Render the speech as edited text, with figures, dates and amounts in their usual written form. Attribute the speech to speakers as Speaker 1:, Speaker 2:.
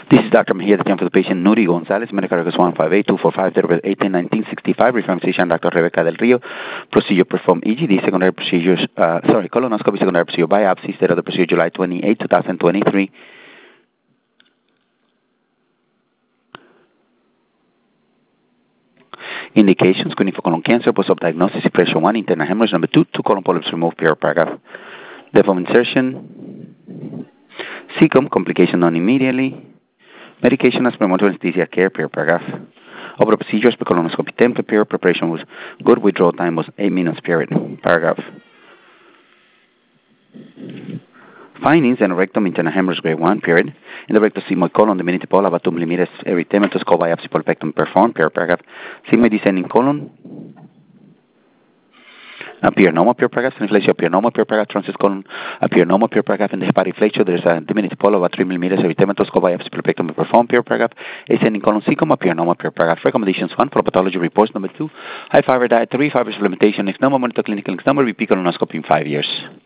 Speaker 1: This is Dr. Mejia, the for the patient Nuri Gonzalez, medical records 158-245-18-1965, referring physician Dr. Rebecca Del Rio. Procedure performed EGD, secondary procedures, colonoscopy, secondary procedure biopsy, state of the procedure July 28, 2023. Indications: screening for colon cancer, post-op diagnosis, pressure 1, internal hemorrhage. Number 2, 2 colon polyps removed, per paragraph. Depth of insertion, cecum, complication known immediately. Medication as promoted anesthesia care, per paragraph. Overall procedures, per colonoscopy template, period. Preparation was good. Withdrawal time was 8 minutes, period. Paragraph. Findings: and rectum, internal hemorrhage grade 1, period. In the rectal sigmoid colon, the minute pole about 2 millimeters erythematous, skull biopsy polypectomy performed, paragraph. Sigmoid descending colon, appear normal, paragraph. Inflation appear normal, paragraph. Transverse colon appear normal, paragraph. In the hepatic flexure, there's a diminutive pole about 3 millimeters erythematous, skull biopsy polypectomy performed, paragraph. Ascending colon cecum appear normal, paragraph. Recommendations: 1, for pathology reports. Number 2, high fiber diet. 3, fiber supplementation. Next number, monitor clinical. Next number, repeat colonoscopy in 5 years.